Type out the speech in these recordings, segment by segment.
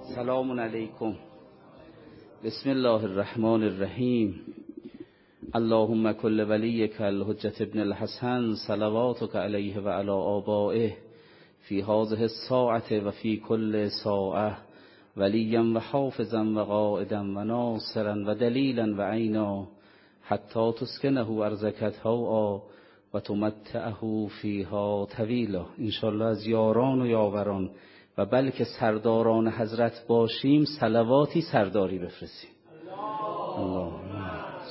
سلام علیکم. بسم الله الرحمن الرحیم. اللهم کل ولیک الحجة ابن الحسن صلواتک علیه و علی آبائه فی هذه الساعة و فی کل ساعة ولیا و حافظا و قائدا و ناصرا و دلیلا و عینا حتی تسکنه ارضک طوعا و تمتعه فیها طویلا. انشاءالله از یاران و یاوران و بلکه سرداران حضرت باشیم صلواتی سرداری بفرستیم. اللهم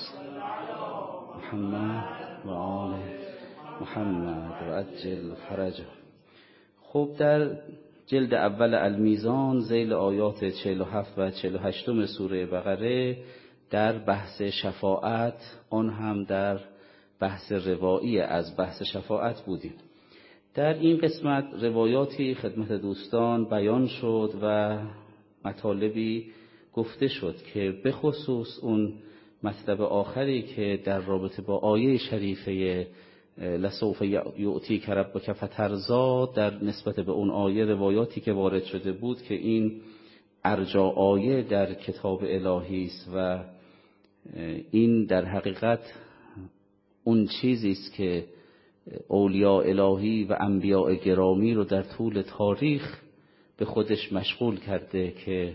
محمد و آل محمد و عجل فرجه. خب در جلد اول المیزان ذیل آیات 47 و 48 سوره بقره در بحث شفاعت، آن هم در بحث روایی از بحث شفاعت بودیم. در این قسمت روایاتی خدمت دوستان بیان شد و مطالبی گفته شد که به خصوص اون مطلب آخری که در رابطه با آیه شریفه لسوف یؤتیک ربک فترضی، در نسبت به اون آیه روایاتی که وارد شده بود که این ارجا آیه در کتاب الهی است و این در حقیقت اون چیزی است که اولیاء الهی و انبیاء گرامی رو در طول تاریخ به خودش مشغول کرده که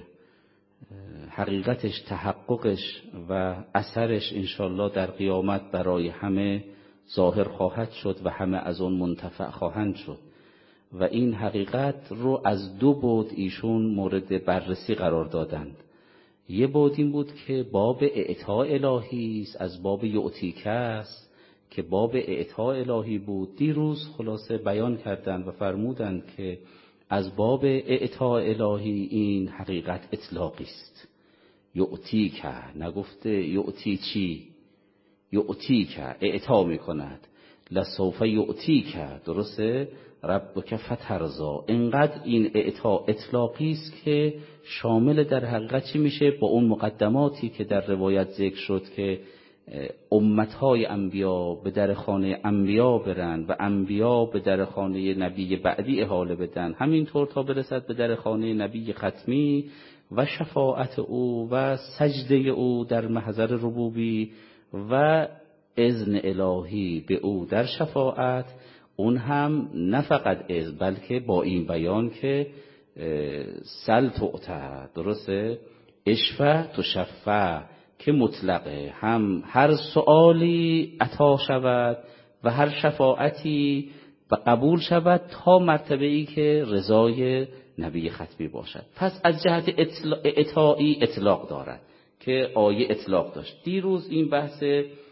حقیقتش، تحققش و اثرش انشالله در قیامت برای همه ظاهر خواهد شد و همه از اون منتفع خواهند شد. و این حقیقت رو از دو بعد ایشون مورد بررسی قرار دادند. یه بعد این بود که باب اعطاء الهی است، از باب یؤتیک است که باب اعطاء الهی بود. دیروز خلاصه بیان کردند و فرمودند که از باب اعطاء الهی این حقیقت اطلاقی است. یؤتیک، نگفته یؤتی چی، یؤتیک اعطا میکند. لسوف یؤتیک، درسته، ربک فترضی. اینقدر این اعطا اطلاقی است که شامل در حقیقت چی میشه؟ با اون مقدماتی که در روایت ذکر شد که امتهای انبیا به در خانه انبیا برن و انبیا به در خانه نبی بعدی احاله بدن، همینطور تا برسد به در خانه نبی ختمی و شفاعت او و سجده او در محضر ربوبی و اذن الهی به او در شفاعت. اون هم نه فقط اذن بلکه با این بیان که سل تعطی، درسته، اشفع تشفع، که مطلقه، هم هر سؤالی عطا شود و هر شفاعتی قبول شود تا مرتبه ای که رضای نبی ختمی باشد. پس از جهت اعطایی اطلاق دارد که آیه اطلاق داشت. دیروز این بحث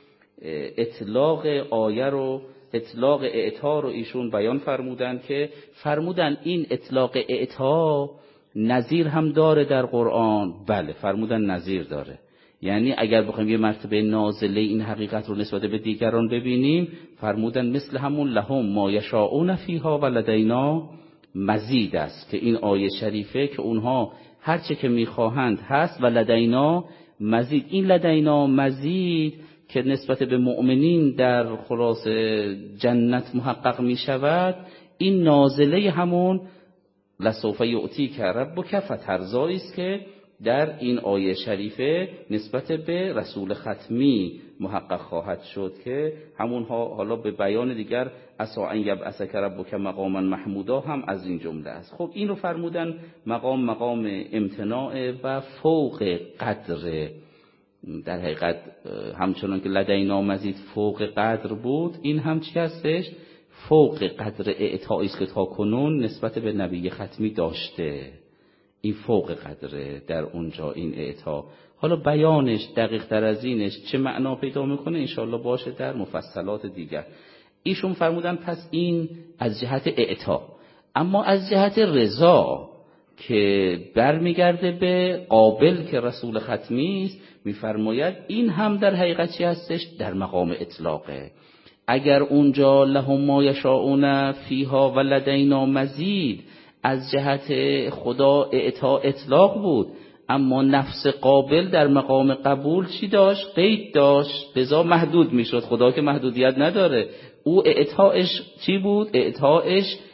اطلاق آیه رو، اطلاق اعطا رو ایشون بیان فرمودند که فرمودند این اطلاق اعطا نظیر هم داره در قرآن. بله، فرمودند نظیر داره. یعنی اگر بخوایم یه مرتبه نازله این حقیقت رو نسبت به دیگران ببینیم، فرمودن مثل همون لهم ما یشاءون فیها و لدینا مزید است، که این آیه شریفه که اونها هر چه که میخواهند هست و لدینا مزید. این لدینا مزید که نسبت به مؤمنین در خلاص جنت محقق میشود، این نازله همون لسوف یؤتیک ربک فترضی است که در این آیه شریفه نسبت به رسول ختمی محقق خواهد شد که همونها حالا به بیان دیگر عسی ان یبعثک ربک مقاما محمودا هم از این جمله است. خب این رو فرمودن مقام امتناع و فوق قدر. در حقیقت همچنان که لدینا مزید فوق قدر بود، این هم چی هستش؟ فوق قدر اعطایی است که تا کنون نسبت به نبی ختمی داشته. این فوق قدره در اونجا این اعطا. حالا بیانش دقیق تر از اینش چه معنا پیدا میکنه انشاءالله باشه در مفصلات دیگر. ایشون فرمودن پس این از جهت اعطا. اما از جهت رضا که برمیگرده به قابل که رسول ختمی است، میفرماید این هم در حقیقت چی هستش؟ در مقام اطلاقه. اگر اونجا لهم ما یشاءون فیها و لدینا مزید از جهت خدا اعطا اطلاق بود، اما نفس قابل در مقام قبول چی داشت؟ قید داشت، لذا محدود میشد. خدا که محدودیت نداره، او اعطاش چی بود؟ اعطاش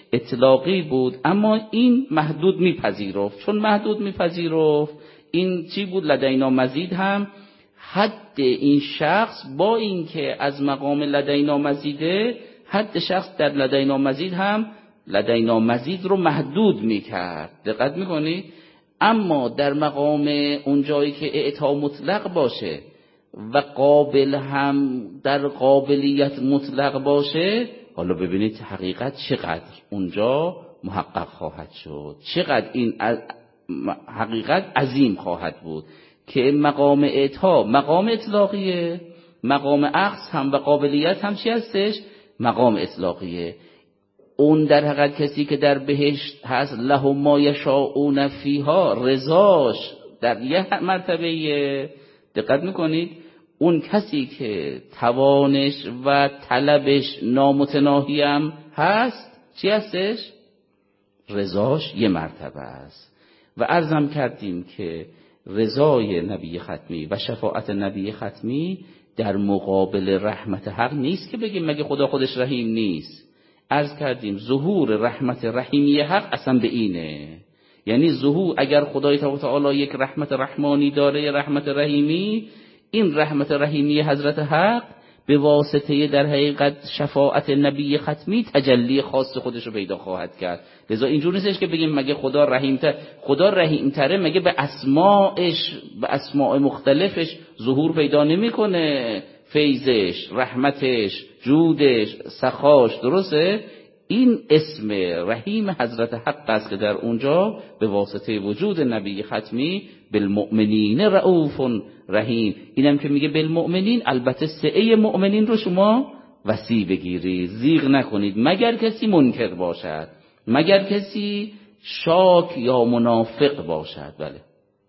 اطلاقی بود، اما این محدود میپذیرفت. چون محدود میپذیرفت، این چی بود؟ لدینا مزید هم حد این شخص با اینکه از مقام لدینا مزیده، حد شخص در لدینا مزید هم لدینا مزید رو محدود میکرد. دقت میکنید؟ اما در مقام اون جایی که اعطا مطلق باشه و قابل هم در قابلیت مطلق باشه، حالا ببینید حقیقت چقدر اونجا محقق خواهد شد، چقدر این حقیقت عظیم خواهد بود که مقام اعطا مقام اطلاقیه، مقام اخذ هم و قابلیت هم چی هستش؟ مقام اطلاقیه. اون در حقیقت کسی که در بهشت هست، لهم ما یشاءون فیها، رضاش در یه مرتبه. دقت میکنید؟ اون کسی که توانش و طلبش نامتناهی هم هست، چی هستش؟ رضاش یه مرتبه است. و عرضم کردیم که رضای نبی ختمی و شفاعت نبی ختمی در مقابل رحمت حق نیست که بگیم مگه خدا خودش رحیم نیست. عرض کردیم ظهور رحمت رحیمی حق اصلا به اینه، یعنی ظهور اگر خدای تعالی یک رحمت رحمانی داره، رحمت رحیمی، این رحمت رحیمی حضرت حق به واسطه در حقیقت شفاعت نبی ختمی تجلی خاص خودش رو پیدا خواهد کرد. لذا اینجور نیستش که بگیم مگه خدا رحیم‌تره، مگه به اسماءش، به اسماء مختلفش ظهور پیدا نمیکنه؟ فیضش، رحمتش، جودش، سخاش، درسته؟ این اسم رحیم حضرت حق است که در اونجا به واسطه وجود نبی ختمی بالمؤمنین رؤوف رحیم. اینم که میگه بالمؤمنین، البته سعه مؤمنین رو شما وسیع بگیرید، زیغ نکنید، مگر کسی منکر باشد، مگر کسی شاک یا منافق باشد. بله،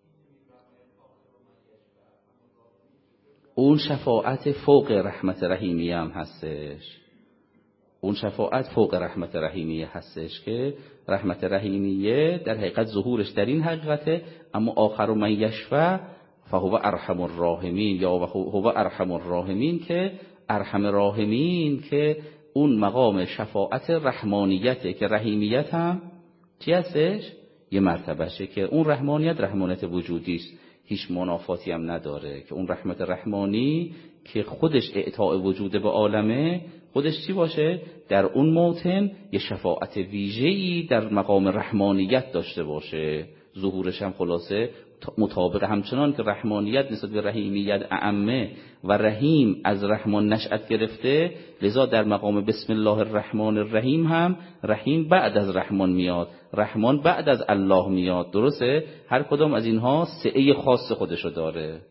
اون شفاعت فوق رحمت رحیمیه هم هستش. اون شفاعت فوق رحمت رحیمیه هستش که رحمت رحیمیه در حقیقت ظهورش در این حقیقته، اما آخر من یشفع فهو ارحم الراحمین، یا هو ارحم الراحمین، که ارحم راحمین که اون مقام شفاعت رحمانیته که رحیمیت هم چی هستش؟ یه مرتبهشه که اون رحمانیت رحمانیت وجودی است، هیچ منافاتی هم نداره که اون رحمت رحمانی که خودش اعطاء وجود به عالمه، خودش چی باشه؟ در اون موطن یه شفاعت ویژه‌ای در مقام رحمانیت داشته باشه. ظهورش هم خلاصه مطابق همچنان که رحمانیت نسبت به رحیمیت اعمه و رحیم از رحمان نشأت گرفته، لذا در مقام بسم الله الرحمن الرحیم هم رحیم بعد از رحمان میاد، رحمان بعد از الله میاد، درسته؟ هر کدام از اینها سعه خاص خودشو داره.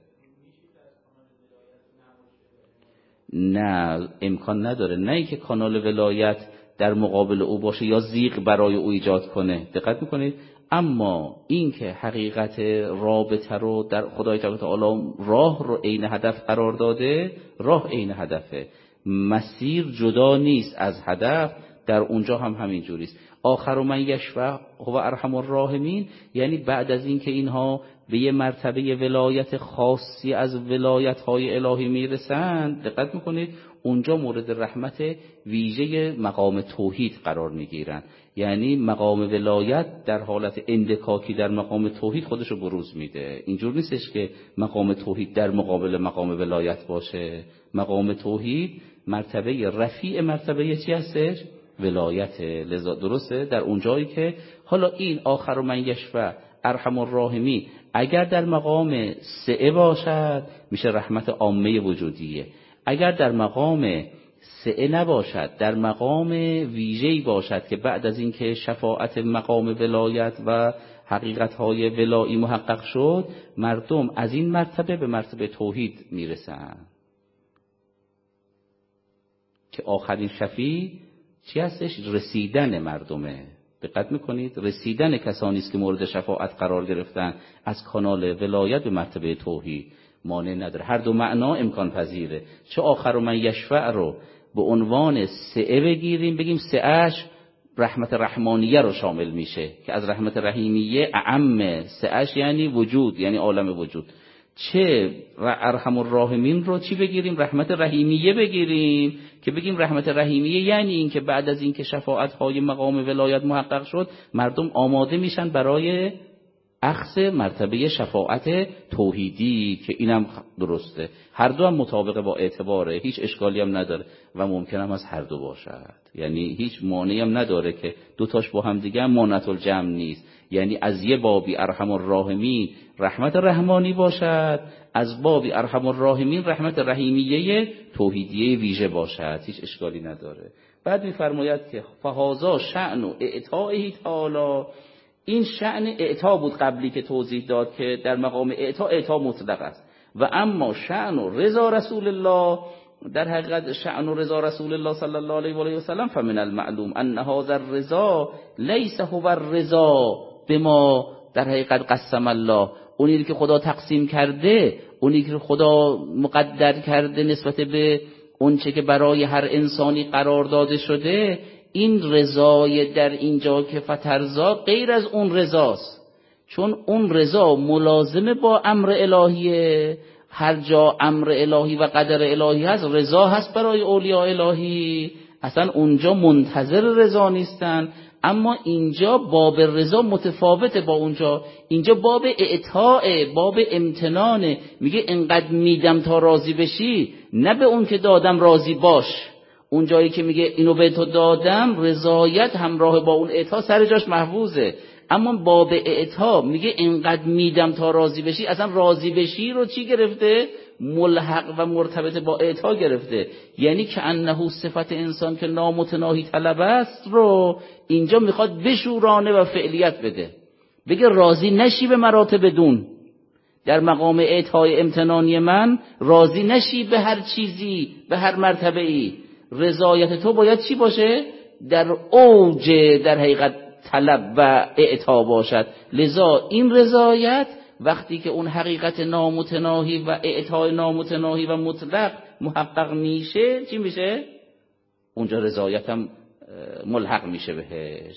نه، امکان نداره، نه اینکه کانال ولایت در مقابل او باشه یا زیغ برای او ایجاد کنه. دقت میکنید؟ اما این که حقیقت رابطه رو در خدای تعالی راه رو عین هدف قرار داده، راه عین هدفه، مسیر جدا نیست از هدف، در اونجا هم همین جوریست. آخر من یشفع هو ارحم الراحمین، یعنی بعد از این که اینها به یه مرتبه ولایت خاصی از ولایت‌های الهی میرسند، دقت میکنید اونجا مورد رحمت ویژه مقام توحید قرار میگیرند. یعنی مقام ولایت در حالت اندکاکی در مقام توحید خودشو بروز میده. اینجور نیستش که مقام توحید در مقابل مقام ولایت باشه. مقام توحید مرتبه رفیع مرتبه چی هستش؟ ولایت. لذا درسته در اونجایی که حالا این آخر من یشفع ارحم الراحمین اگر در مقام سعه باشد میشه رحمت عامه وجودیه، اگر در مقام سعه نباشد، در مقام ویژه‌ای باشد که بعد از اینکه شفاعت مقام ولایت و حقیقت‌های ولایی محقق شد، مردم از این مرتبه به مرتبه توحید میرسن که آخرین شفیع چی هستش؟ رسیدن مردمه. دقت میکنید؟ رسیدن کسانی است که مورد شفاعت قرار گرفتن از کانال ولایت به مرتبه توحید. مانع نداره، هر دو معنا امکان پذیره. چه آخر من یشفع رو به عنوان سعه بگیریم، بگیم سعهش رحمت رحمانیه رو شامل میشه که از رحمت رحیمیه اعم، سعهش یعنی وجود، یعنی عالم وجود، چه ارحم الراحمین رو چی بگیریم؟ رحمت رحیمیه بگیریم که بگیم رحمت رحیمیه یعنی این که بعد از این که شفاعت‌های مقام ولایت محقق شد مردم آماده میشن برای اخذ مرتبه شفاعت توحیدی، که اینم درسته، هر دو هم مطابق با اعتباره، هیچ اشکالی هم نداره و ممکن هم از هر دو باشد، یعنی هیچ مانعی هم نداره که دوتاش با هم دیگه هم مانعت الجمع نیست، یعنی از یه بابی ارحم الراحمین رحمت رحمانی باشد، از بابی ارحم الراحمین رحمت رحیمیه توحیدیه ویژه باشد، هیچ اشکالی نداره. بعد می‌فرماید که فهذا شأن اعطائه تعالی، این شأن اعطا بود قبلی که توضیح داد که در مقام اعطا مطلق است، و اما شأن رضا رسول الله، در حقیقت شأن رضا رسول الله صلی الله علیه و آله و سلم فمن المعلوم ان هذا الرضا لیس هو الرضا بما در حقیقت قسم الله، اونی که خدا تقسیم کرده، اونی که خدا مقدر کرده نسبت به اونچه که برای هر انسانی قرار داده شده، این رضای در اینجا که فترزا غیر از اون رضاست، چون اون رضا ملازمه با امر الهیه، هر جا امر الهی و قدر الهی هست رضا هست برای اولیاء الهی، اصلا اونجا منتظر رضا نیستن، اما اینجا باب رضا متفاوته با اونجا، اینجا باب اعطاء، باب امتنانه، میگه انقدر میدم تا راضی بشی، نه به اون که دادم راضی باش، اون جایی که میگه اینو به تو دادم رضایت همراه با اون اعطا سر جاش محفوظه، اما باب اعطا میگه اینقدر میدم تا راضی بشی، اصلا راضی بشی رو چی گرفته؟ ملحق و مرتبط با اعطا گرفته، یعنی که انه صفت انسان که نامتناهی طلب است رو اینجا میخواد بشورانه و فعلیت بده، بگه راضی نشی به مراتب دون، در مقام اعطای امتنانی من راضی نشی به هر چیزی، به هر مرتبه ای، رضایت تو باید چی باشه؟ در اوج در حقیقت طلب و اعطا باشد، لذا این رضایت وقتی که اون حقیقت نامتناهی و اعطای نامتناهی و مطلق محقق میشه چی میشه؟ اونجا رضایت هم ملحق میشه بهش.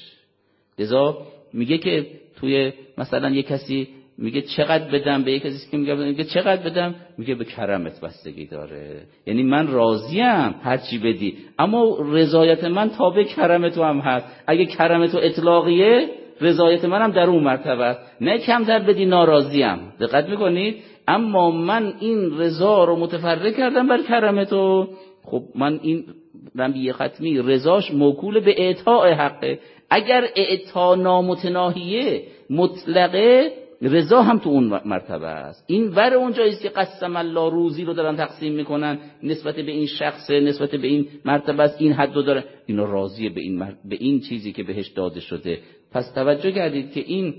لذا میگه که توی مثلا یک کسی میگه چقدر بدم، به یک کسی که میگه چقدر بدم، میگه به کرمت بستگی داره، یعنی من راضیم هر چی بدی، اما رضایت من تابع کرم تو هم هست، اگه کرم تو اطلاقیه رضایت منم در اون مرتبه است، نه کمتر بدی ناراضیم، دقت میکنید، اما من این رضا رو متفرق کردم بر کرم تو، خب من این رنبی ختمی رضاش موکول به اعطاء حقه، اگر اعطا نامتناهیه مطلقه رضا هم تو اون مرتبه است، این ور اونجاییست که قسم الله روزی رو دارن تقسیم میکنن نسبت به این شخص، نسبت به این مرتبه است، این حد رو داره، اینا راضیه به این چیزی که بهش داده شده. پس توجه کردید که این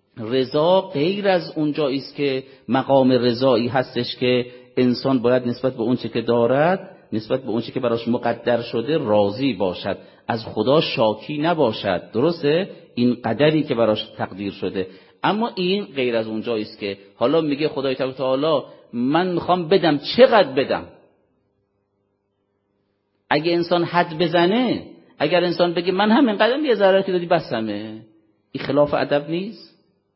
رضا غیر از اونجاییست که مقام رضایی هستش که انسان باید نسبت به اونچه که دارد، نسبت به اونچه که براش مقدر شده راضی باشد، از خدا شاکی نباشد، درسته؟ این قدری که براش تقدیر شده، اما این غیر از اونجایی است که حالا میگه خدای تعالی من میخوام بدم، چقدر بدم؟ اگه انسان حد بزنه، اگر انسان بگه من همین قدم یه ذره که دادی بسمه، این خلاف ادب نیست؟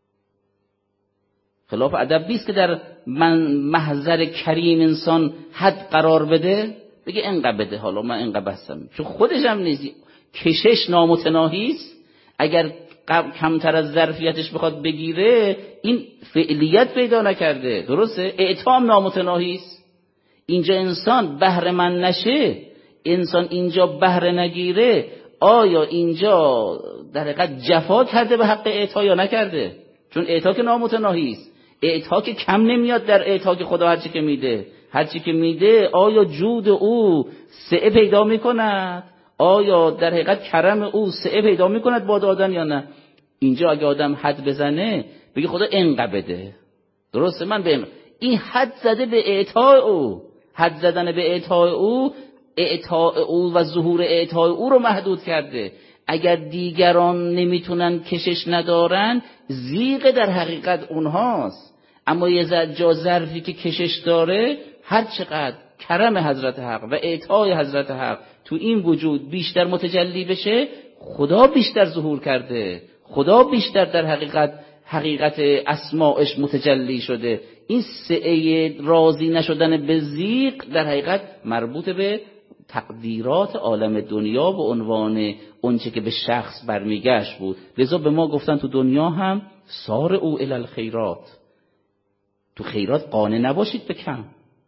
خلاف ادب نیست که در محضر کریم انسان حد قرار بده، بگه انقدر بده، حالا من انقدر بسم، چون خودش هم نیست، کشش نامتناهی است، اگر کمتر از ظرفیتش بخواد بگیره این فعلیت پیدا نکرده، درسته؟ اعطام نامتناهی است، اینجا انسان بهره من نشه، انسان اینجا بهره نگیره، آیا اینجا در حقیقت جفا کرده به حق اعطا یا نکرده؟ چون اعطا که نامتناهی است، اعطا که کم نمیاد در اعطا که خدا هرچی که میده، هرچی که میده آیا جود او سعه پیدا میکند؟ آیا در حقیقت کرم او سعه پیدا میکند با دادن یا نه؟ اینجا اگه آدم حد بزنه بگه خدا انقدر بده، درسته؟ من به این حد زده به اعطای او، حد زدن به اعطای او و ظهور اعطای او رو محدود کرده. اگر دیگران نمیتونن کشش ندارن، زیغ در حقیقت اونهاست، اما یه جا ظرفی که کشش داره، هر چقدر کرم حضرت حق و اعطای حضرت حق تو این وجود بیشتر متجلی بشه، خدا بیشتر ظهور کرده، خدا بیشتر در حقیقت حقیقت اسماعش متجلی شده. این سعه راضی نشدن به ضیق در حقیقت مربوط به تقدیرات عالم دنیا به عنوان اونچه که به شخص برمیگشت بود. لذا به ما گفتن تو دنیا هم سارعوا الی الخیرات، تو خیرات قانع نباشید به کم.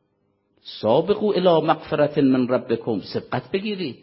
سابقوا الی مغفرة من ربکم، سبقت بگیرید،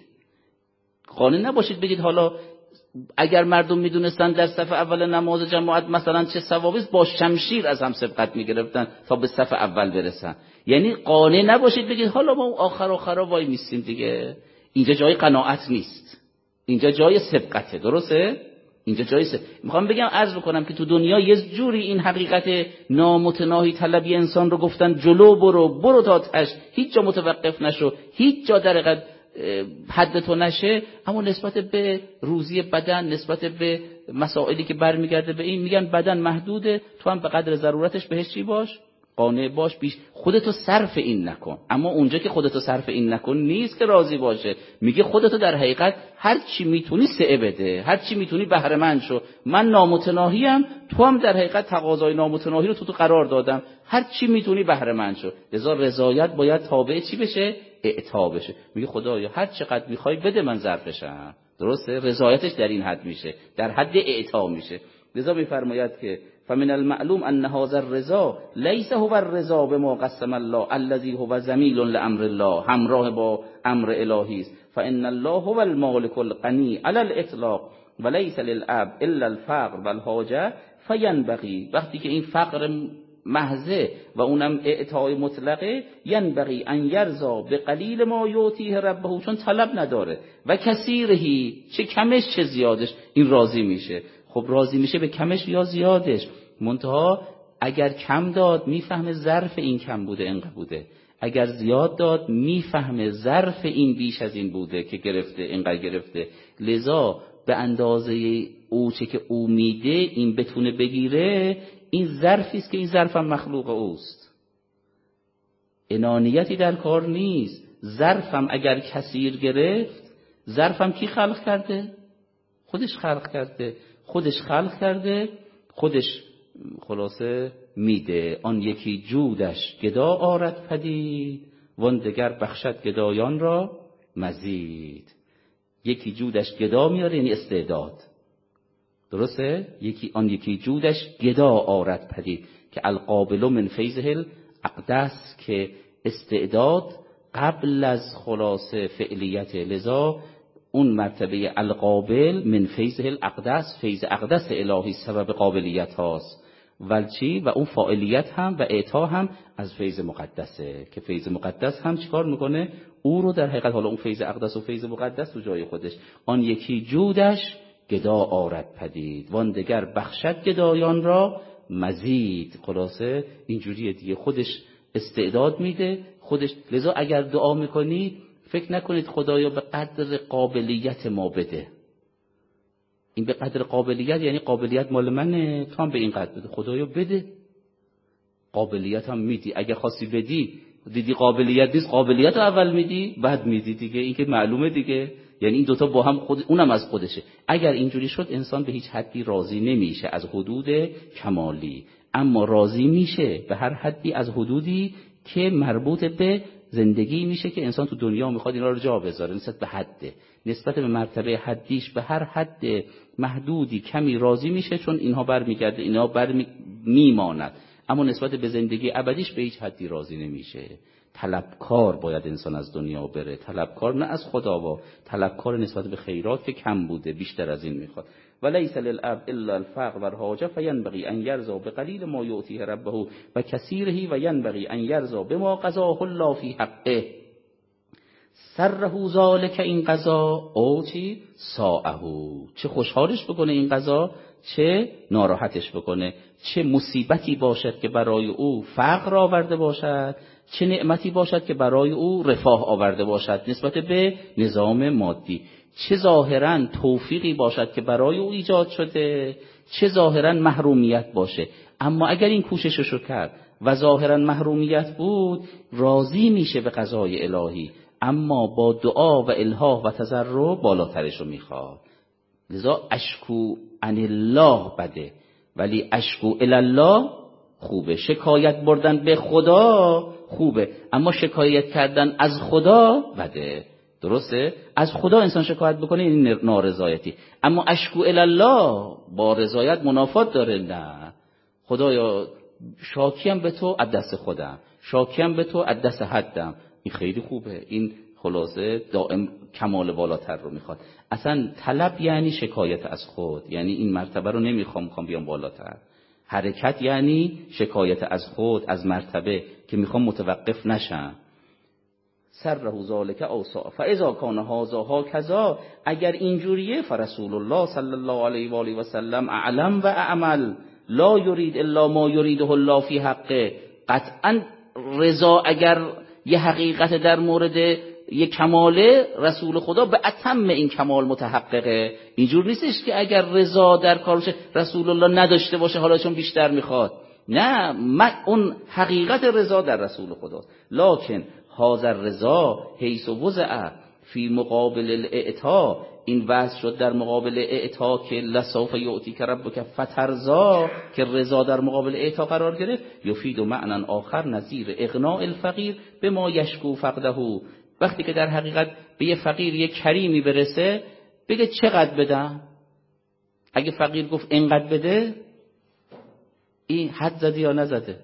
قانع نباشید بگید حالا اگر مردم میدونستن در صف اول نماز جماعت مثلا چه ثوابی است، با شمشیر از هم سبقت میگرفتن تا به صف اول برسن. یعنی قانع نباشید بگید حالا ما آخر وای میستیم دیگه. اینجا جای قناعت نیست، اینجا جای سبقته. درسته؟ اینجا جای میخوام بگم عرض بکنم که تو دنیا یه جوری این حقیقت نامتناهی طلبی انسان رو گفتن جلو برو تا تاش، هیچ جا متوقف نشو، هیچ جا در حقیقت حد تو نشه. اما نسبت به روزی بدن، نسبت به مسائلی که برمیگرده به این، میگن بدن محدوده، تو هم به قدر ضرورتش بهش چی باش؟ قانع باش. بیش خودتو صرف این نکن. اما اونجا که خودتو صرف این نکن نیست که راضی باشه. میگه خودتو در حقیقت هر چی میتونی سعه بده، هر چی میتونی بهره مند شو. من نامتناهیم، تو هم در حقیقت تقاضای نامتناهی رو تو قرار دادم، هر چی میتونی بهره مند شو. لذا رضایت باید تابع چی بشه؟ اعطا بشه. میگه خدایا هر چقدر میخوای بده، من ظرفشم. درسته؟ رضایتش در این حد میشه، در حد اعطا میشه. لذا میفرماید که فمن المعلوم ان هذا الرضا ليس هو الرضا بما قسم الله الذي هو زميل لامر الله، همراه با امر الهی است. فان الله هو المالك الغني على الاطلاق وليس للعبد الا الفقر والحاجه فينبغي، وقتی که این فقر محضه و اونم اعطای مطلقه، ینبغی ان یرضا به قلیل ما یعطیه ربه، چون طلب نداره، و کثیرهی، چه کمش چه زیادش این راضی میشه. خب راضی میشه به کمش یا زیادش، منتها اگر کم داد میفهمه ظرف این کم بوده اینقدر بوده، اگر زیاد داد میفهمه ظرف این بیش از این بوده که گرفته اینقدر گرفته. لذا به اندازه او چه که او میده این بتونه بگیره، این ظرفی است که این ظرف هم مخلوق اوست، انانیتی در کار نیست. ظرفم اگر کثیر گرفت، ظرفم کی خلق کرده؟ خودش خلق کرده، خودش خلاصه میده. آن یکی جودش گدا آرد پدید، وان دگر بخشد گدایان را مزید. یکی جودش گدا میاره یعنی استعداد، درسته؟ آن یکی جودش گدا آرد پدید که القابل من فیضه الاقدس، که استعداد قبل از خلاصه فعلیت. لذا اون مرتبه القابل من فیضه الاقدس، فیض اقدس الهی سبب قابلیت هاست، ولچی و اون فاعلیت هم و اعطا هم از فیض مقدسه، که فیض مقدس هم چیکار میکنه؟ او رو در حقیقت، حالا اون فیض اقدس و فیض مقدس تو جای خودش، آن یکی جودش گدا آرد پدید، وان دگر بخشد گدایان را مزید. خلاصه اینجوریه دیگه، خودش استعداد میده خودش. لذا اگر دعا میکنید فکر نکنید خدایا به قدر قابلیت ما بده. این به قدر قابلیت یعنی قابلیت مال منه، تو هم به این قدر بده. خدایا بده، قابلیت هم میدی. اگر خواستی بدی دیدی قابلیت نیست، قابلیت رو اول میدی بعد میدی دیگه. این که معلومه دیگه، یعنی این دوتا با هم اونم از خودشه. اگر اینجوری شد انسان به هیچ حدی راضی نمیشه از حدود کمالی، اما راضی میشه به هر حدی از حدودی که مربوط به زندگی میشه که انسان تو دنیا میخواد اینا رو جا بذاره. نسبت به حده، نسبت به مرتبه حدیش به هر حد محدودی کمی راضی میشه، چون اینها برمیگرده، اینها میماند. اما نسبت به زندگی ابدیش به هیچ حدی راضی نمیشه. طلبکار باید انسان از دنیا بره، طلبکار نه از خدا، و طلبکار نسبت به خیرات که کم بوده، بیشتر از این میخواد. ولیس للعبد الا الفقر والحاجه فینبغی ان یرضا بقلیل ما یعطیه ربه و کثیره و ینبغی ان یرضا بما قضاه الله فی حقه. سره ذلک، این قضا، او چی؟ ساعه، چه خوشحالش بکنه این قضا، چه ناراحتش بکنه. چه مصیبتی باشد که برای او فقر آورده باشد، چه نعمتی باشد که برای او رفاه آورده باشد نسبت به نظام مادی. چه ظاهرا توفیقی باشد که برای او ایجاد شده، چه ظاهرا محرومیت باشه. اما اگر این کوشششو کرد و ظاهرا محرومیت بود، راضی میشه به قضای الهی، اما با دعا و الحاح و تضرع بالاترشو میخواد. لذا اشکو عن الله بده، ولی اشکو الله خوبه، شکایت بردن به خدا خوبه، اما شکایت کردن از خدا بده. درسته؟ از خدا انسان شکایت بکنه این نارضایتی، اما اشکو الله با رضایت منافات داره. نه خدایا شاکیم به تو از دست خودم، شاکیم به تو از دست حدم. این خیلی خوبه، این خلاصه دائم کمال بالاتر رو میخواد. اصلا طلب یعنی شکایت از خود، یعنی این مرتبه رو نمیخوام بیام بالاتر. حرکت یعنی شکایت از خود، از مرتبه که میخوام متوقف نشم. سره ذالک اوسع فاذا کان هذا هکذا، اگر اینجوریه فرسول الله صلی الله علیه و آله و سلم اعلم و اعمل لا یرید الا ما یریده الله فی حقه. قطعا رضا اگر یه حقیقت در مورد یه کماله، رسول خدا به اتم این کمال متحققه. اینجور نیستش که اگر رضا در کارش رسول الله نداشته باشه حالا چون بیشتر میخواد. نه، اون حقیقت رضا در رسول خداست. لکن حاضر رضا حیث وضع فی مقابل الاعطا، این وضع شد در مقابل اعطا که لسوف یعطیک ربک فترضا، که رضا در مقابل اعطا قرار گرفت. یفید معنی آخر نظیر اغناء الفقیر به ما یشکو فقده. وقتی که در حقیقت به یه فقیر یه کریمی برسه بگه چقدر بدم؟ اگه فقیر گفت اینقدر بده، این حد زده یا نزده؟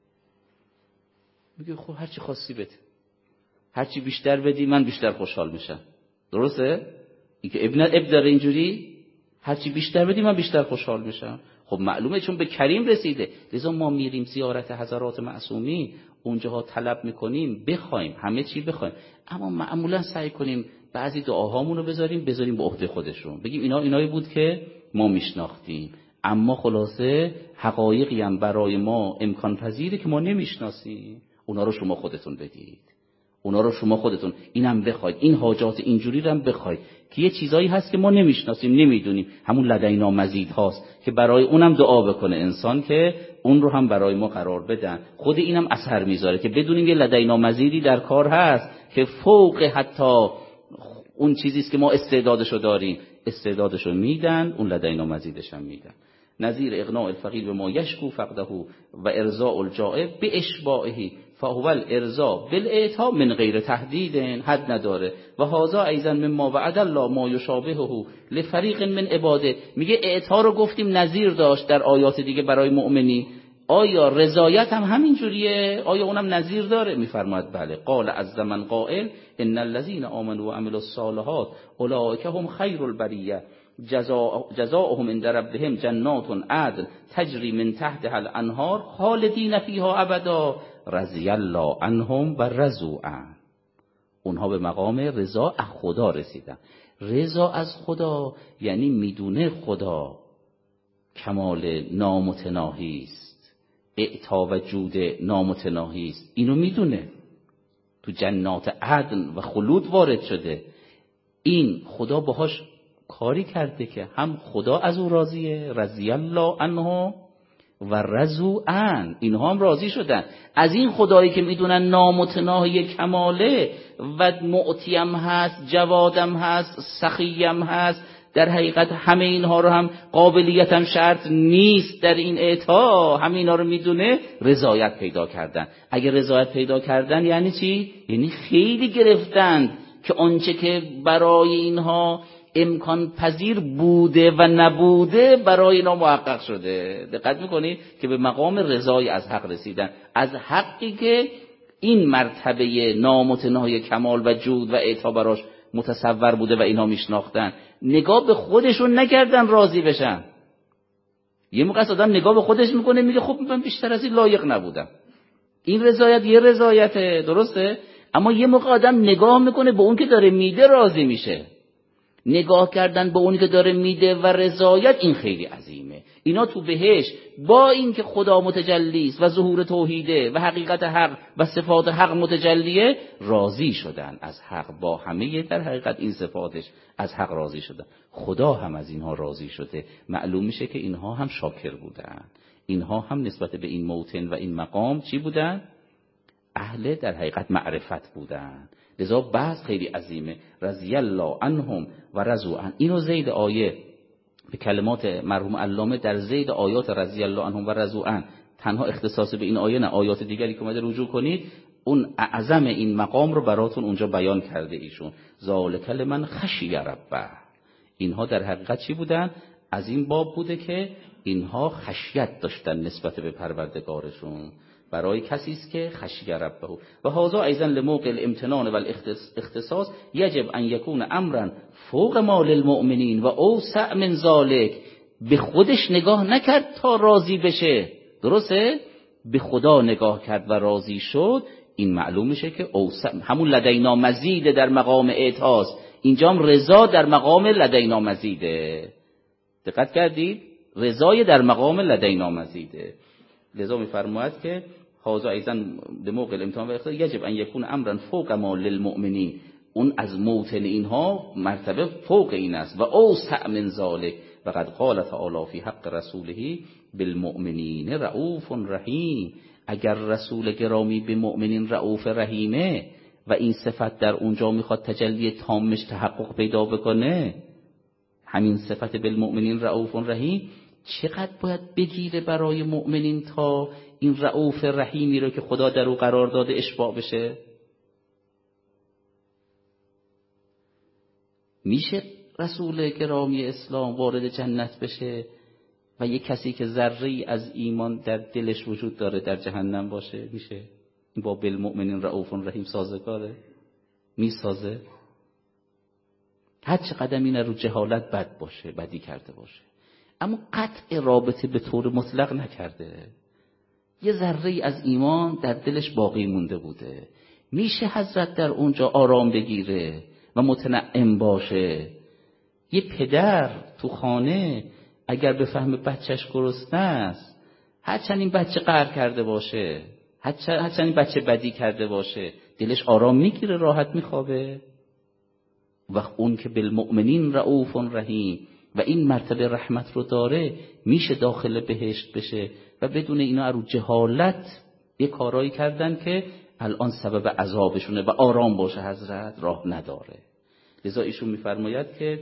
میگه خب هرچی خواستی بده، هرچی بیشتر بدی من بیشتر خوشحال میشم. درسته؟ این که اب داره اینجوری، هرچی بیشتر بدی من بیشتر خوشحال میشم. خب معلومه چون به کریم رسیده. لذا ما میریم زیارت حضرات معصومین، اونجاها طلب میکنیم بخوایم، همه چی بخوایم، اما معمولا سعی کنیم بعضی دعاهامون رو بذاریم به عهده خودشون، بگیم اینایی بود که ما میشناختیم، اما خلاصه حقایقی هم برای ما امکان پذیره که ما نمیشناسیم. اونا رو شما خودتون بدید، اونا رو شما خودتون اینم بخواید، این حاجات اینجوری رو هم بخواید که یه چیزایی هست که ما نمیشناسیم نمیدونیم، همون لدینا مزید هاست که برای اونم دعا بکنه انسان که اون رو هم برای ما قرار بدن. خود اینم اثر میذاره که بدونیم یه لدینا مزیدی در کار هست که فوق حتی اون چیزی است که ما استعدادشو داریم، استعدادشو میدن، اون لدینا مزیدش هم میدن. نظیر اغناء الفقیر به ما یشکو فقده و ارضاء الجائع به اشباعه فهو الارضاء بالاعطاء من غیر تهدید، حد نداره. و هذا ایضا مما وعد الله ما یشابهه لفریق من عباده. میگه اعطا رو گفتیم نظیر داشت در آیات دیگه برای مؤمنی، آیا رضایت هم همین جوریه؟ آیا اونم نظیر داره؟ میفرماید بله. قال عز من قائل ان الذين آمنوا وعملوا الصالحات اولئک هم خیر البریه جزاؤهم عند ربهم جنات عدن تجری من تحتها الانهار خالدین فیها ابدا رضی الله عنهم و رضوا عنه. اونها به مقام رضا از خدا رسیدن. رضا از خدا یعنی میدونه خدا کمال نامتناهی است، اعطا و جود نامتناهی است، اینو میدونه، تو جنات عدن و خلود وارد شده. این خدا باهاش کاری کرده که هم خدا از او راضیه، رضی الله عنه و رضوا عنه، اینها هم راضی شدن از این خدایی که میدونن نامتناهی کماله و معطیم هست، جوادم هست، سخیم هست. در حقیقت همه اینها رو هم قابلیت هم شرط نیست در این اعطا، همه اینها رو میدونه، رضایت پیدا کردن. اگه رضایت پیدا کردن یعنی چی؟ یعنی خیلی گرفتند که آنچه که برای اینها امکان پذیر بوده و نبوده برای اینا محقق شده. دقت میکنید که به مقام رضای از حق رسیدن، از حقی که این مرتبه نامتناهی کمال و جود و اعطا براش متصور بوده و اینا میشناختن. نگاه به خودشون نکردن راضی بشن. یه موقع آدم نگاه به خودش میکنه میگه خب من بیشتر از این لایق نبودم. این رضایت یه رضایته، درسته؟ اما یه موقع آدم نگاه میکنه به اون که داره میده راضی میشه. نگاه کردن به اونی که داره میده و رضایت، این خیلی عظیمه. اینا تو بهشت با این که خدا متجلی است و ظهور توحیده و حقیقت حق و صفات حق متجلیه، راضی شدن از حق، با همه در حقیقت این صفاتش از حق راضی شدن. خدا هم از اینها راضی شده. معلوم میشه که اینها هم شاکر بودن، اینها هم نسبت به این موطن و این مقام چی بودن؟ اهل در حقیقت معرفت بودن. لذا بحث خیلی عظیمه. رضی الله عنهم و رضوا عنه. اینو زید آیه به کلمات مرحوم علامه در ذیل آیات رضی الله عنهم و رضوا عنه، تنها اختصاص به این آیه نه، آیات دیگری که اومده رجوع کنید، اون اعظم این مقام رو براتون اونجا بیان کرده ایشون. ذالک لمن خشی ربه، اینها در حقیقت چی بودن؟ از این باب بوده که اینها خشیت داشتن نسبت به پروردگارشون، برای کسی است که خشی ربه. و هذا ایضا لموقع الامتنان و الاختصاص یجب ان یکون امرا فوق ما للمؤمنین و اوسع من ذلک. به خودش نگاه نکرد تا راضی بشه، درسته؟ به خدا نگاه کرد و راضی شد. این معلوم میشه که اوسع، همون لدینا مزیده در مقام اعطاس، اینجا هم رضا در مقام لدینا مزیده. دقت کردید؟ رضای در مقام لدینا مزیده. لذا میفرماید که هذا ایضا به موقع الامتحان و اختیار یجب ان یکون امرا فوق ما للمؤمنین، اون از موطن اینها مرتبه فوق این است. و اوسع من ذلک و قد قال تعالی فی حق رسوله بالمؤمنین رؤوف رحیم. اگر رسول گرامی به مؤمنین رؤوف رحیمه و این صفت در اونجا میخواد تجلی تامش تحقق پیدا بکنه، همین صفت بالمؤمنین رؤوف رحیم، چقدر باید بگیره برای مؤمنین تا این رؤوف رحیمی رو که خدا در او قرار داده اشباع بشه؟ میشه رسول گرامی اسلام وارد جنت بشه و یک کسی که ذره‌ای از ایمان در دلش وجود داره در جهنم باشه؟ میشه؟ این با بالمؤمنین رؤوف رحیم سازگاره؟ میسازه؟ هر چقدر این رو جهالت بد باشه، بدی کرده باشه، اما قطع رابطه به طور مطلق نکرده، یه ذره‌ای از ایمان در دلش باقی مونده بوده، میشه حضرت در اونجا آرام بگیره و متنعم باشه. یه پدر تو خانه اگر به فهم بچهش گرسنه است، هرچند این بچه قهر کرده باشه، هرچند این بچه بدی کرده باشه، دلش آرام میگیره، راحت میخوابه. و اون که بالمؤمنین رؤوف رحیم و این مرتبه رحمت رو داره، میشه داخل بهشت بشه و بدون اینا رو جهالت یه کارایی کردن که الان سبب عذابشونه و آرام باشه حضرت راه نداره. لذا ایشون میفرماید که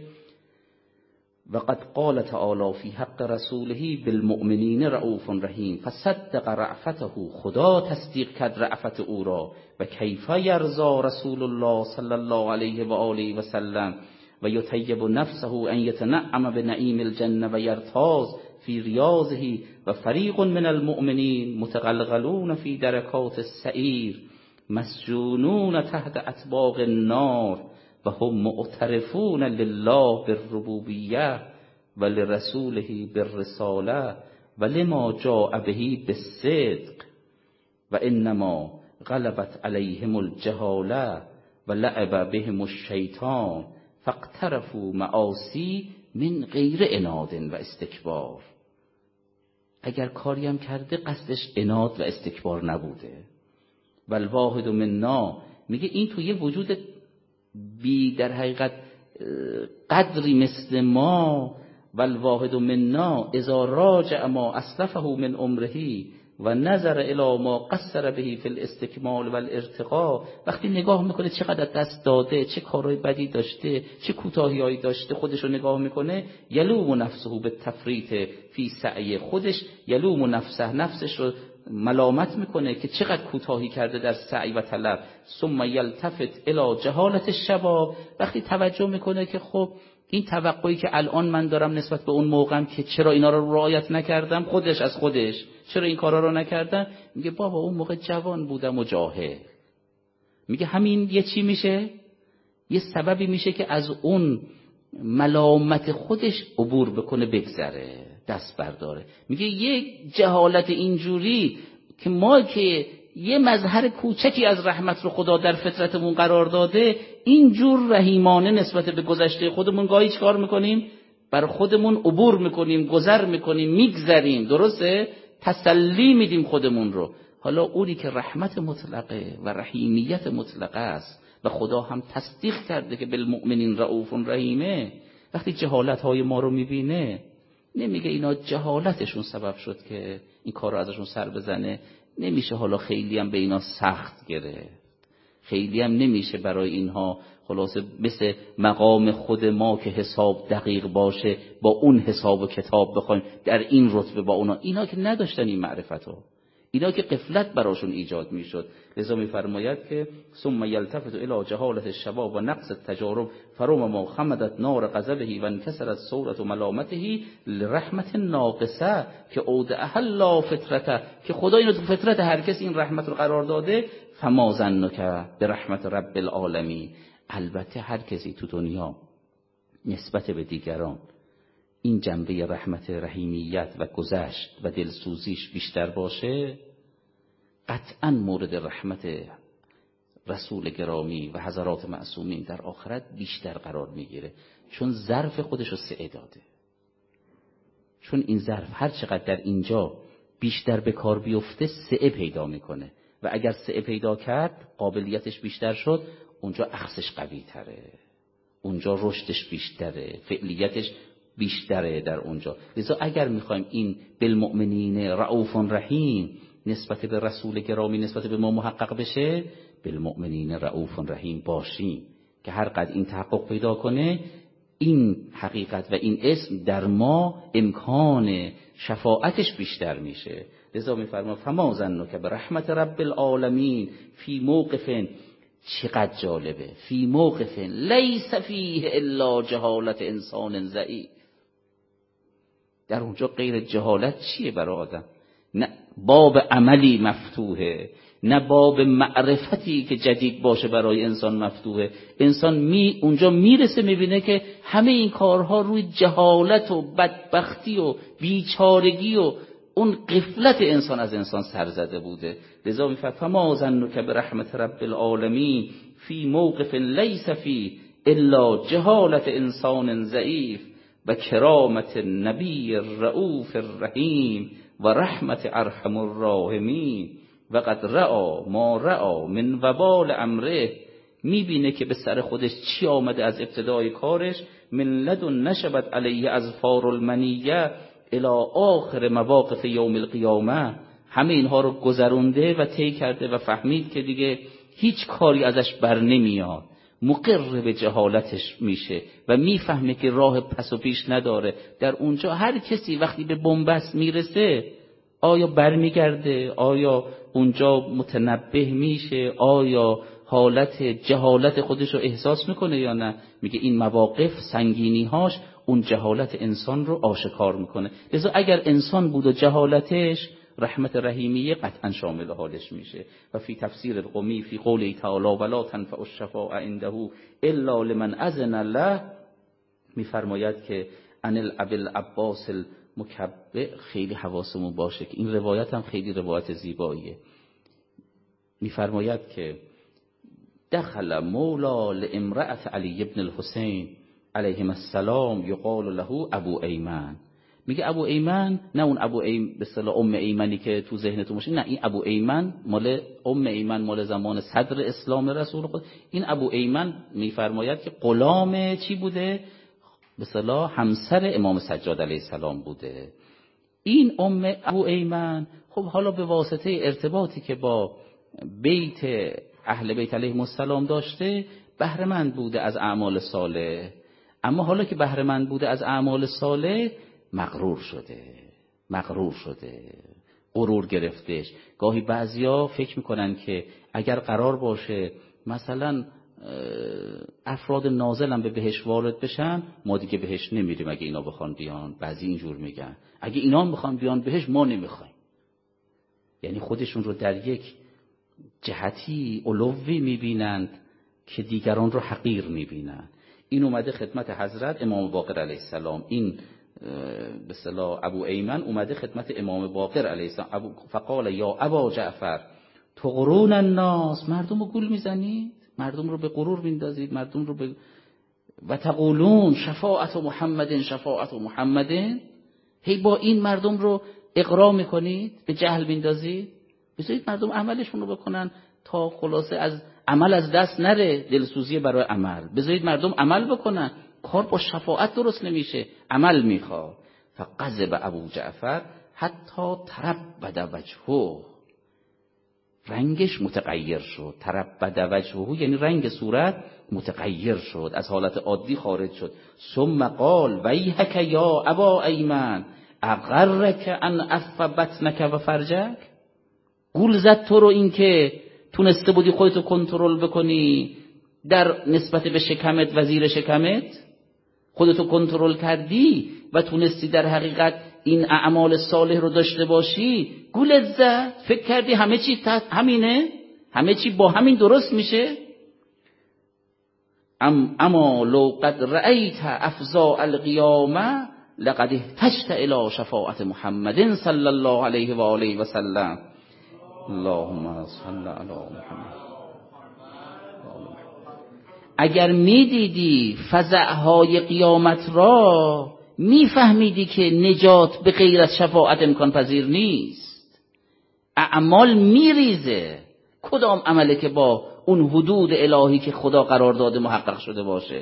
وقد قال تعالی فی حق رسوله بالمؤمنین رؤوف رحیم فصدق رأفته، خدا تصدیق کرد رأفت او را. و کیف یرضا رسول الله صلی الله علیه و آله و سلم و یطیب نفسه ان یتنعم بنعیم الجنه و یرتاز فی ریاضه و فریق من المؤمنین متقلقلون فی درکات السعیر مسجونون تحت اطباق النار و هم معترفون لله بالربوبیه و لرسوله بالرساله و لما جاء به بالصدق و انما غلبت علیهم الجهاله و لعب بهم الشیطان فاقترفوا معاصی من غیر عناد و استکبار. اگر کاری هم کرده قصدش عناد و استکبار نبوده. و الواحد منا، میگه این توی وجود بی در حقیقت قدری مثل ما، و الواحد منا اذا راجع ما اسلفه من عمره و نظر الی ما قصر به فی الاستکمال و الارتقاء، وقتی نگاه میکنه چقدر دست داده، چه کارهای بدی داشته، چه کوتاهی‌هایی داشته، خودش رو نگاه میکنه، یلوم نفسه به تفریط فی سعی، خودش یلوم نفسه، نفسش رو ملامت میکنه که چقدر کوتاهی کرده در سعی و طلب. ثم یلتفت الی جهالت الشباب، وقتی توجه میکنه که خب این توقعی که الان من دارم نسبت به اون موقعم که چرا اینا رو رعایت نکردم، خودش از خودش چرا این کارا رو نکردم، میگه بابا اون موقع جوان بودم و جاهل. میگه همین یه چی میشه؟ یه سببی میشه که از اون ملامت خودش عبور بکنه، بگذره، دست برداره. میگه یک جهالت اینجوری که ما که یه مظهر کوچکی از رحمت رو خدا در فطرتمون قرار داده، اینجور رحیمانه نسبت به گذشته خودمون گاهی چی کار میکنیم؟ بر خودمون عبور میکنیم، گذر میکنیم، میگذریم، درسته؟ تسلی میدیم خودمون رو. حالا اونی که رحمت مطلقه و رحیمیت مطلقه است و خدا هم تصدیق کرده که بالمؤمنین رؤوف رحیمه، وقتی جهالت های ما رو میبینه نمیگه اینا جهالتشون سبب شد که این کار رو ازشون سر بزنه، نمیشه حالا خیلی هم به اینا سخت گرفت، خیلی هم نمیشه برای اینها خلاصه مثل مقام خود ما که حساب دقیق باشه با اون حساب و کتاب بخوایم در این رتبه با اونا. اینا که نداشتن این معرفتو، اینا که غفلت براشون ایجاد میشد. لذا میفرماید که ثم یلتفت الی جهالت الشباب و نقص التجارب فرم ما خمدت نار غضبه و انکسرت صورت ملامته لرحمت ناقصه که اودعها الله فطرته، که خدا اینو تو فطرت هر کسی این رحمت رو قرار داده. فما ظنک برحمت رب العالمین. البته هر کسی تو دنیا نسبت به دیگران این جنبه رحمت رحیمیت و گذشت و دلسوزیش بیشتر باشه، قطعا مورد رحمت رسول گرامی و حضرات معصومین در آخرت بیشتر قرار میگیره، چون ظرف خودش رو سعه داده. چون این ظرف هر چقدر در اینجا بیشتر به کار بیفته سعه پیدا میکنه و اگر سعه پیدا کرد قابلیتش بیشتر شد، اونجا اخذش قوی تره، اونجا رشدش بیشتره، فعلیتش بیشتره در اونجا. لذا اگر میخوایم این بالمؤمنین رؤوف رحیم نسبت به رسول گرامی نسبت به ما محقق بشه، بالمؤمنین رؤوف رحیم باشیم که هر قدر این تحقق پیدا کنه این حقیقت و این اسم در ما امکان شفاعتش بیشتر میشه. لذا میفرما فما ظنک برحمت رب العالمین فی موقف، چقدر جالبه، فی موقف لیس فیه الا جهالت انسان ضعیف. در اونجا غیر جهالت چیه برای آدم؟ نه باب عملی مفتوحه، نه باب معرفتی که جدید باشه برای انسان مفتوحه. انسان اونجا میرسه میبینه که همه این کارها روی جهالت و بدبختی و بیچارگی و اون غفلت انسان از انسان سرزده بوده. لذا میفرماید فما ظنک برحمت رب العالمین فی موقف لیس فیه الا جهالت انسان ضعیف و کرامت نبی الرؤوف الرحیم و رحمت ارحم الراحمین و قد رأى ما رأى من وبال امره. میبینه که به سر خودش چی آمده از ابتدای کارش، من لدن نشبت علیه اظفار المنیه الی آخر مواقف یوم القیامه. همه اینها رو گذرونده و طی کرده و فهمید که دیگه هیچ کاری ازش بر نمیاد، مقر به جهالتش میشه و میفهمه که راه پس و پیش نداره. در اونجا هر کسی وقتی به بنبست میرسه آیا برمیگرده؟ آیا اونجا متنبه میشه؟ آیا حالت جهالت خودش رو احساس میکنه یا نه؟ میگه این مواقف سنگینی‌هاش اون جهالت انسان رو آشکار میکنه. لذا اگر انسان بود و جهالتش، رحمت رحیمیه قطعا شامل حالش میشه. و فی تفسیر القمی فی قوله تعالی ولا تنفع الشفاعة عنده الا لمن اذن الله، میفرماید که ان الابی العباس المکبر، خیلی حواسمون باشه که این روایت هم خیلی روایت زیباییه. میفرماید که دخل مولا لامرأة علی ابن الحسین علیهم السلام یقال له ابو ایمن. میگه ابو ایمن، نه اون ابو ایمن به اصطلاح ام ایمنی که تو ذهنتون باشه، نه این ابو ایمن مال ام ایمن مال زمان صدر اسلام رسول خود. این ابو ایمن میفرماید که غلام چی بوده؟ به اصطلاح همسر امام سجاد علیه السلام بوده. این ام ابو ایمن خب حالا به واسطه ارتباطی که با بیت اهل بیت علیهم السلام داشته بهره مند بوده از اعمال صالح، اما حالا که بهره مند بوده از اعمال صالح مغرور شده، غرور گرفتش. گاهی بعضیا فکر میکنن که اگر قرار باشه مثلا افراد نازل هم به بهش وارد بشن، ما دیگه بهش نمیریم اگه اینا بخوان بیان. بعضی اینجور میگن اگه اینا هم بخوان بیان بهش ما نمیخوایم. یعنی خودشون رو در یک جهتی علوی میبینند که دیگران رو حقیر میبینند. این اومده خدمت حضرت امام باقر علیه السلام، این به اصطلاح ابو ایمن اومده خدمت امام باقر علیه السلام. فقال یا ابا جعفر تغرون الناس، مردم رو گول میزنید، مردم رو به غرور میندازید، مردم رو به و تقولون شفاعت محمد شفاعت محمد، هی با این مردم رو اقرا میکنید، به جهل میندازید. بذارید مردم عملشون رو بکنن تا خلاصه از عمل از دست نره، دلسوزی برای عمل. بذارید مردم عمل بکنن، کار با شفاعت درست نمیشه، عمل میخواد. فغضب ابو جعفر حتی تربد وجهه، رنگش متغیر شد. تربد وجهه یعنی رنگ صورت متغیر شد، از حالت عادی خارج شد. ثم قال ویحک یا ابا ایمن اغرک ان عف بطنک و فرجک. گول زد تو رو این که تونسته بودی خودتو کنترل بکنی در نسبت به شکمت و زیر شکمت، خودتو کنترل کردی و تونستی در حقیقت این اعمال صالح رو داشته باشی. گولت زد، فکر کردی همه چی همینه، همه چی با همین درست میشه. اما لو قد رأیت افزاء القیامه لقد احتجت الى شفاعت محمد صلی الله علیه و آله و سلم. اللهم صل علی محمد. اگر میدیدی فزعهای قیامت را، میفهمیدی که نجات به غیر از شفاعت امکان پذیر نیست. اعمال میریزه، کدام عمله که با اون حدود الهی که خدا قرار داده محقق شده باشه؟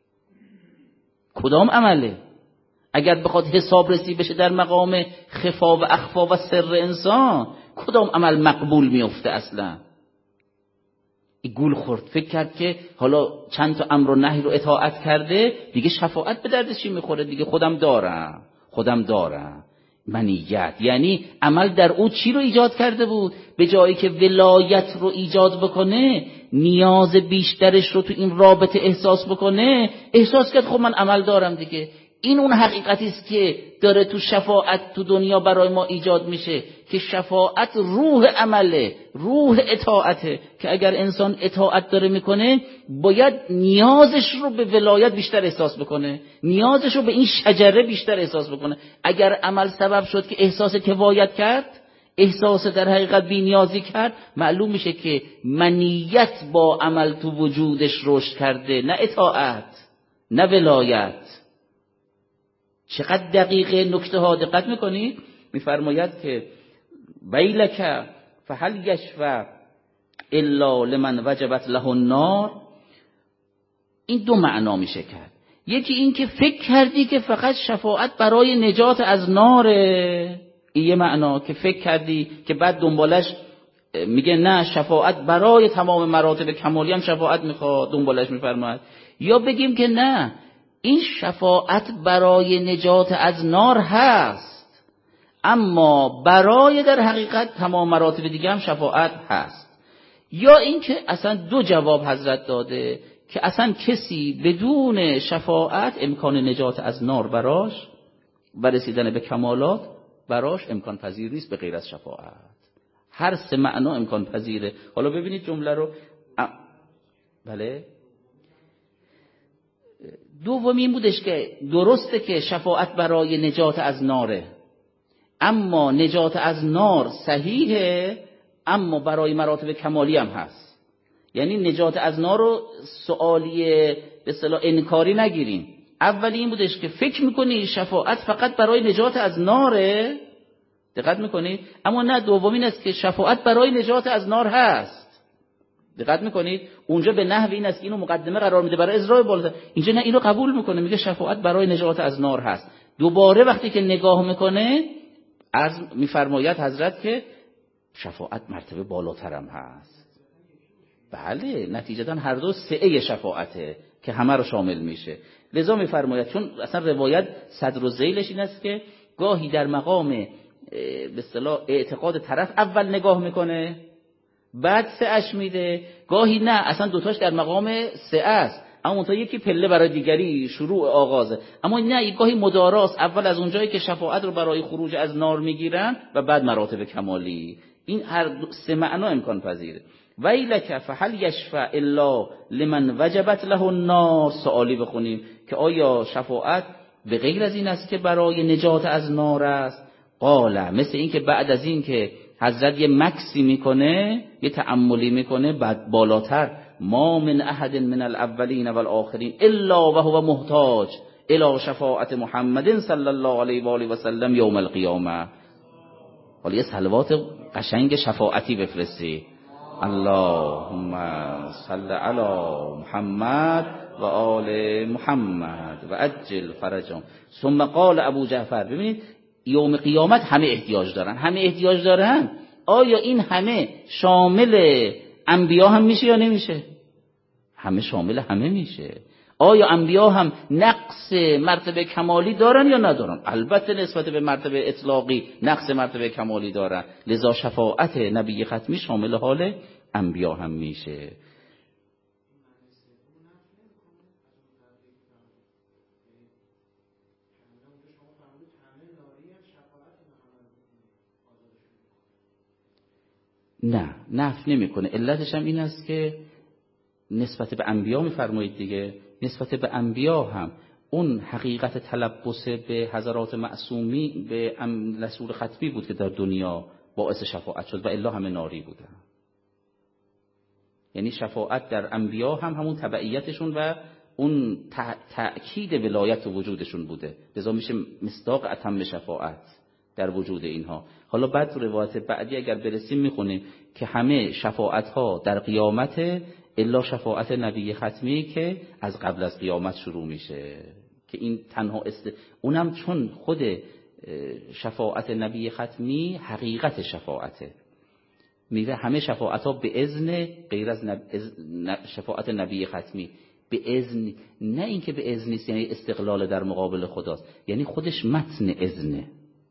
کدام عمله؟ اگر بخواد حساب رسی بشه در مقام خفا و اخفا و سر انسان، کدام عمل مقبول میفته اصلا؟ این گول خورد، فکر کرد که حالا چند تا امر و نهی رو اطاعت کرده دیگه شفاعت به دردش میخوره دیگه، خودم دارم. منیت یعنی عمل در او چی رو ایجاد کرده بود؟ به جایی که ولایت رو ایجاد بکنه، نیاز بیشترش رو تو این رابطه احساس بکنه، احساس کرد خب من عمل دارم دیگه. این اون حقیقتی است که داره تو شفاعت تو دنیا برای ما ایجاد میشه، که شفاعت روح عمله، روح اطاعته، که اگر انسان اطاعت داره میکنه باید نیازش رو به ولایت بیشتر احساس بکنه، نیازش رو به این شجره بیشتر احساس بکنه. اگر عمل سبب شد که احساس کفایت کرد، احساس در حقیقت بی نیازی کرد، معلوم میشه که منیت با عمل تو وجودش رشد کرده، نه اطاعت، نه ولایت. چقدر دقیقه نکته ها، دقت میکنید؟ میفرماید که ویلک فهل یشفع الا لمن وجبت له النار. این دو معنا میشه کرد. یکی این که فکر کردی که فقط شفاعت برای نجات از ناره، این یه معنا که فکر کردی، که بعد دنبالش میگه نه شفاعت برای تمام مراتب کمالی هم شفاعت میخواد، دنبالش میفرماید. یا بگیم که نه، این شفاعت برای نجات از نار هست، اما برای در حقیقت تمام مراتب دیگه هم شفاعت هست. یا اینکه اصلا دو جواب حضرت داده که اصلا کسی بدون شفاعت امکان نجات از نار براش و رسیدن به کمالات براش امکان پذیر نیست به غیر از شفاعت. هر سه معنا امکان پذیره. حالا ببینید جمله رو. بله، دومی این بودش که درسته که شفاعت برای نجات از ناره، اما نجات از نار صحیحه، اما برای مراتب کمالی هم هست. یعنی نجات از نار رو سوالی به اصطلاح انکاری نگیریم. اولی این بودش که فکر میکنی شفاعت فقط برای نجات از ناره، دقت میکنید؟ اما نه، دومین است که شفاعت برای نجات از نار هست. دقت میکنید؟ اونجا به نحو این است که اینو مقدمه قرار میده برای اجرای بالاتر، اینجا نه، اینو قبول میکنه، میگه شفاعت برای نجات از نار هست. دوباره وقتی که نگاه میکنه از میفرماید حضرت که شفاعت مرتبه بالاترم هست. بله، نتیجتا هر دو سعه شفاعته که همه رو شامل میشه. لذا میفرماید، چون اصلا روایت صدر و ذیلش این است که گاهی در مقام به اصطلاح اعتقاد طرف اول نگاه میکنه بعد سعش میده، گاهی نه اصلا دوتاش در مقام سعه است، اما اونتا یکی پله برای دیگری شروع آغازه. اما نه، گاهی مداراست، اول از اونجایی که شفاعت رو برای خروج از نار میگیرن و بعد مراتب کمالی. این هر سه معنا امکان پذیره. ویلک فهل یشفع الا لمن وجبت له النار. سوالی بخونیم که آیا شفاعت به غیر از این است که برای نجات از نار است؟ قال، مثل این که بعد از این که حضرت یه مکسی میکنه، یه تأملی میکنه، بعد بالاتر ما من احد من الاولین والآخرین الا وهو محتاج الی شفاعت محمد صلی الله علیه و آله و سلم یوم القیامه. حالا یه صلوات قشنگ شفاعتی بفرستی. اللهم صل علی محمد و آل محمد و عجل فرجهم. ثم قال ابو جعفر، ببینید یوم قیامت همه احتیاج دارن، آیا این همه شامل انبیا هم میشه یا نمیشه؟ همه شامل همه میشه. آیا انبیا هم نقص مرتبه کمالی دارن یا ندارن؟ البته نسبت به مرتبه اطلاقی نقص مرتبه کمالی دارن، لذا شفاعت نبی ختمی شامل حال انبیا هم میشه. نه نفی نمیکنه. علتش هم این است که نسبت به انبیا میفرمایید دیگه، نسبت به انبیا هم اون حقیقت تلبس به حضرات معصومی به رسول ختمی بود که در دنیا باعث شفاعت شد و الا همه ناری بودن. یعنی شفاعت در انبیا هم همون تبعیتشون و اون تأکید ولایت و وجودشون بوده، لذا میشه مصداق اتم شفاعت در وجود اینها. حالا بعد تو روایت بعدی اگر برسیم میخونیم که همه شفاعت ها در قیامت الا شفاعت نبی ختمی که از قبل از قیامت شروع میشه، که این تنها اونم چون خود شفاعت نبی ختمی حقیقت شفاعته، میگه همه شفاعت ها به اذن غیر از شفاعت نبی ختمی. به اذن، نه اینکه به اذن نیست یعنی استقلال در مقابل خداست، یعنی خودش متن اذنه،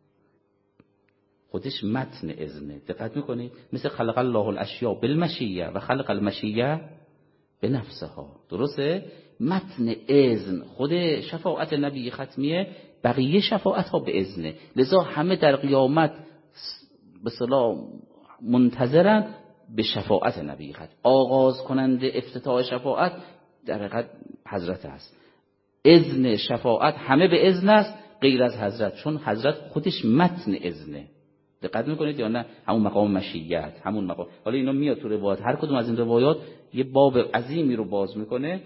خودش متن اذنه. دقت میکنید؟ مثل خلق الله الاشیاء بالمشیه و خلق المشیه به نفسها. درسته؟ متن اذن خود شفاعت نبی ختمیه، بقیه شفاعت ها به اذنه. لذا همه در قیامت به اصطلاح منتظرن به شفاعت نبی ختم. آغاز کننده افتتاح شفاعت در حقیقت حضرت است. اذن شفاعت همه به اذن است غیر از حضرت، چون حضرت خودش متن اذنه. دقت میکنید یا نه؟ همون مقام مشیت، همون مقام. حالا اینا میاد تو روایات، هر کدوم از این روایات یه باب عظیمی رو باز میکنه.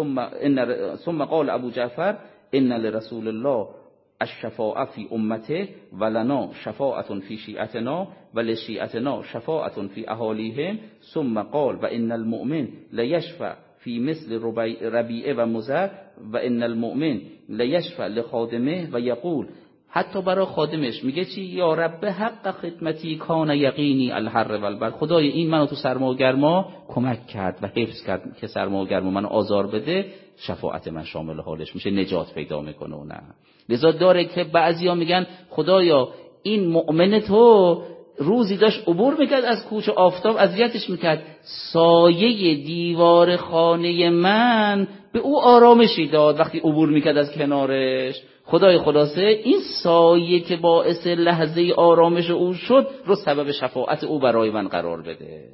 ثم قال ابو جعفر ان لرسول الله الشفاعه فی امته ولنا شفاعه فی شیعتنا ولشیعتنا شفاعه فی اهالیهم. ثم قال و ان المؤمن لیشفع فی مثل ربیعه و مزر و ان المؤمن لیشفع لخادمه و یقول، حتی برای خادمش میگه چی؟ یا رب حق خدمتی کان یقینی الحر و البرد. خدای این منو تو سرما و گرما کمک کرد و حفظ کرد که سرما و گرما منو آزار بده، شفاعت من شامل حالش میشه، نجات پیدا میکنه. و نه لذا داره که بعضیا میگن خدایا این مؤمن تو روزی داشت عبور میکرد از کوچه آفتاب، اذیتش میکرد، سایه دیوار خانه من به او آرامشی داد وقتی عبور میکرد از کنارش. خدای خلاصه این سایه که باعث لحظه آرامش او شد رو سبب شفاعت او برای من قرار بده.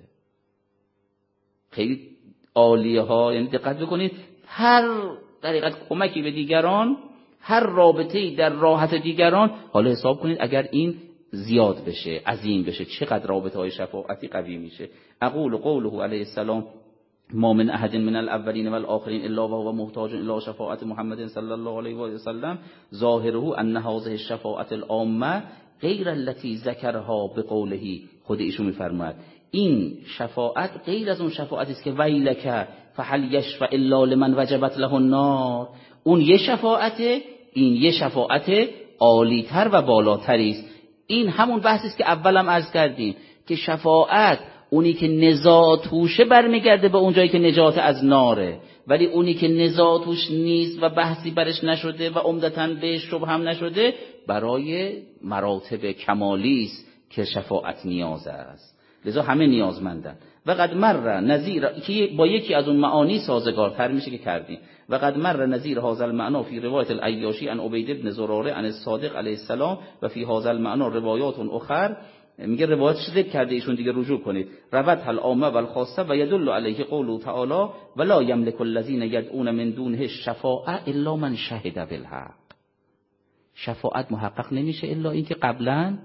خیلی عالیه ها. یعنی دقت بکنید، هر طریقت کمکی به دیگران، هر رابطه‌ای در راحت دیگران، حالا حساب کنید اگر این زیاد بشه، عظیم بشه، چقدر رابطه های شفاعتی قوی میشه. اقول قوله علیه السلام ما من احد من الاولین و الاخرین الا وهو محتاج الی شفاعت محمد صلی الله علیه و سلم ظاهره ان هذه الشفاعت العامه غیر التي ذکرها بقوله. خود ایشون میفرماید این شفاعت غیر از اون شفاعتی است که ویلک فهل یشفع الا لمن وجبت له النار. اون یه شفاعته، این یه شفاعت عالی‌تر و بالاتری است. این همون بحثی است که اولم عرض کردیم که شفاعت اونی که نزاع توشه برمیگرده به اونجایی که نجات از ناره، ولی اونی که نزاع توش نیست و بحثی برش نشده و عمدتاً بهش شبه هم نشده، برای مراتب کمالی است که شفاعت نیاز است. لذا همه نیازمندن. و قد مر نظیر، که با یکی از اون معانی سازگارتر میشه که کردیم. و قد مر نظیر هذا المعنى فی روایت العیاشی عن عبید بن زراره عن الصادق علیه السلام و فی هذا المعنى روایات اخر. میگه روایاتش ذکر کرده ایشون دیگه، رجوع کنید. روت العامه و الخاصه و یدل علیه قوله تعالی ولا یملک الذین یدعون من دونه الشفاعه الا من شهد بالحق. شفاعت محقق نمیشه الا اینکه قبلا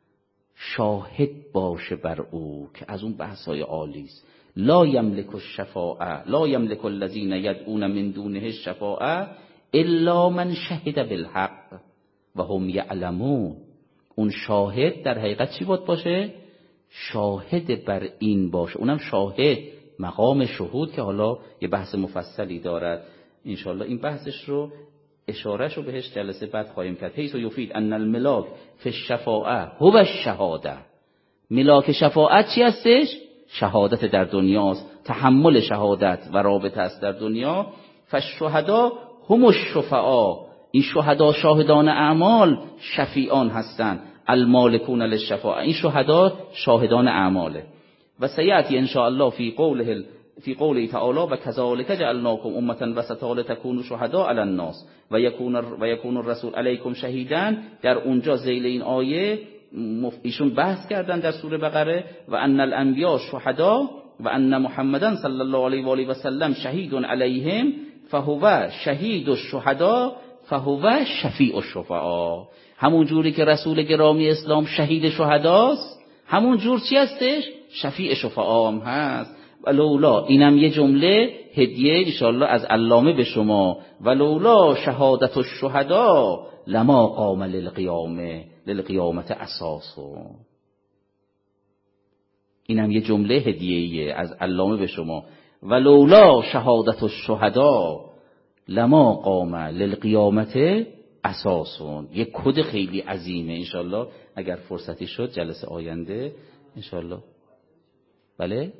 شاهد باشه بر او، که از اون بحثای عالی است. لا یملک الشفاعه، لا یملک الذین یدعون من دونه الشفاعه الا من شهد بالحق و هم یعلمون. اون شاهد در حقیقت چی باشه؟ شاهد بر این باشه، اونم شاهد مقام شهود که حالا یه بحث مفصلی دارد انشاءالله. این بحثش رو اشارهش رو بهش جلسه بعد خواهیم کرد. حیث یفید ان الملاک فی الشفاعه هو الشهاده. ملاک شفاعت چی هستش؟ شهادت در دنیاست، تحمل شهادت و رابطه است در دنیا. فالشهدا هم الشفعاء، این شهدا شاهدان اعمال شفیعان هستند. المالکون للشفاعه، این شهدا شاهدان اعماله. و سیأتی ان شاء الله فی قوله تعالی و کذالک جعلناکم امة وسطا لتکونوا شهداء علی الناس و یکون الرسول علیکم شهیدا. در اونجا ذیل این آیه ایشون بحث کردن در سوره بقره و ان الانبیاء شهدا و ان محمدن صلی الله علیه و آله و سلم شهید علیهم فهو شهید الشهدا فهو شفیع الشفعاء. همون جوری که رسول گرامی اسلام شهید شهداست، همون جور چی هستش؟ شفیع شفعاء هم هست. ولولا، اینم یه جمله هدیه انشاءالله از علامه به شما، ولولا شهادت الشهدا لما قام للقیامت اساسو. اینم یه جمله هدیه‌ایه از علامه به شما، ولولا شهادت الشهدا لما قام للقیامت اساسون. یک کد خیلی عظیمه. انشالله اگر فرصتی شد جلسه آینده انشالله، بله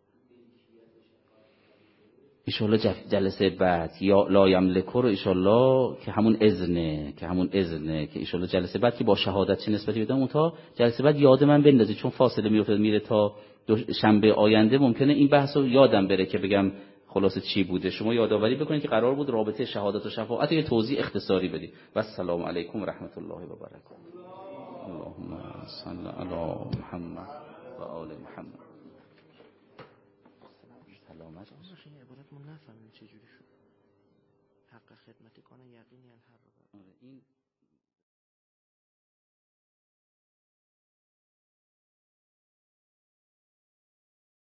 انشالله جلسه بعد یا لا یملکو رو انشالله که همون اذنه که انشالله جلسه بعد که با شهادت چه نسبتی بدم اون تا جلسه بعد یاد من بندازی، چون فاصله میره تا شنبه آینده ممکنه این بحث رو یادم بره که بگم خلاصه چی بوده. شما یادآوری بکنید که قرار بود رابطه شهادت و شفاعت یه توضیح اختصاری بدید. و السلام علیکم و رحمت الله و برکاته. اللهم صل علی محمد و آل محمد. سلامت باشید. عبارتمون نفهمیم چه جوری شد. حق خدمتی کنه یقینی هر